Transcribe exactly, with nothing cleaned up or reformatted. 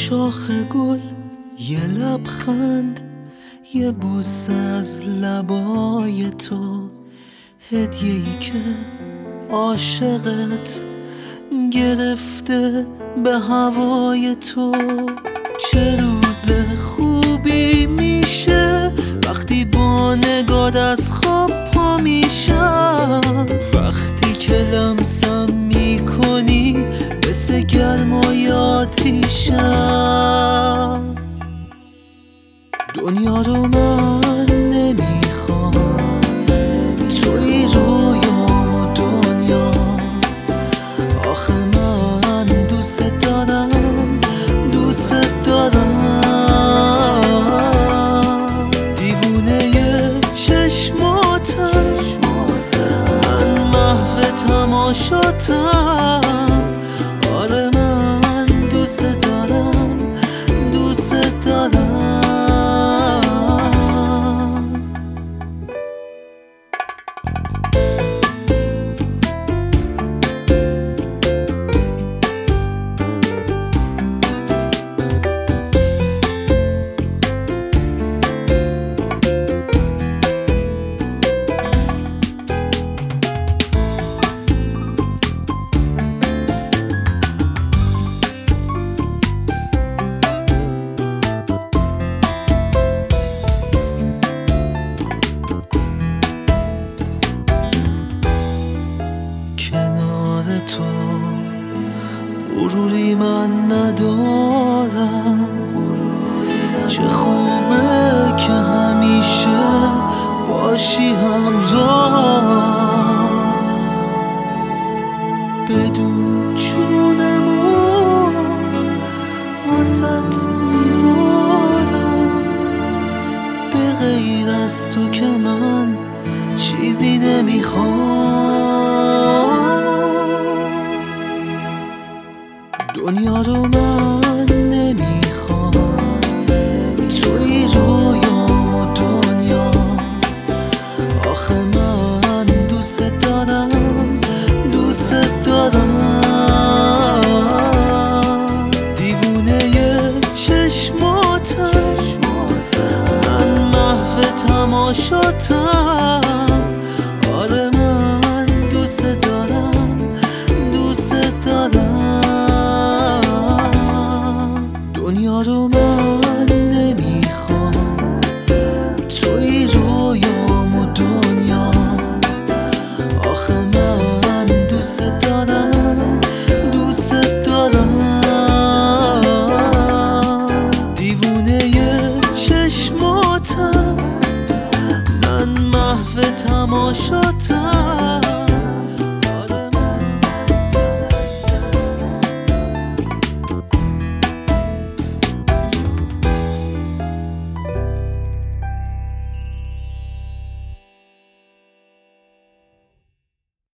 شاخ گل، یه لبخند، یه بوسه از لبای تو، هدیه‌ای که عاشقت گرفته به هوای تو. چه روز خوبی میشه وقتی با نگات از خواب پا میشم، وقتی که لمسم میکنی مثل گرمای آتیشم. دنیا رو من نمیخوام، توی رویام و دنیا. آخه من دوست دارم، دوست دارم. دیوونه چشماتم، من محو تماشاتم. آره من دوست دارم، دوست دارم. تو غروری من ندارم، چه خوبه که همیشه باشی همراه. بدون جونمو واسط میذارم، به غیر از تو که من چیزی نمیخوام. دنیا رو